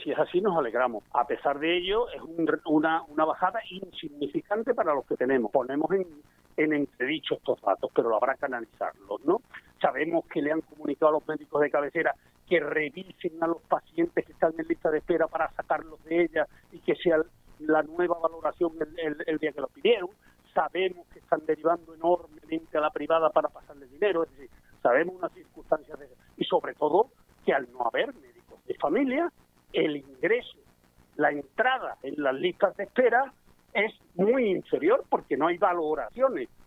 si es así nos alegramos. A pesar de ello, es una bajada insignificante para los que tenemos. Ponemos en entredicho estos datos, pero habrá que analizarlos, ¿no? Sabemos que le han comunicado a los médicos de cabecera que revisen a los pacientes que están en lista de espera para sacarlos de ella y que sea la nueva valoración el día que lo pidieron. Sabemos que están derivando enormemente a la privada para pasarle dinero, es decir, sabemos unas circunstancias y sobre todo que al no haber médicos de familia, el ingreso, la entrada en las listas de espera es muy inferior porque no hay valoraciones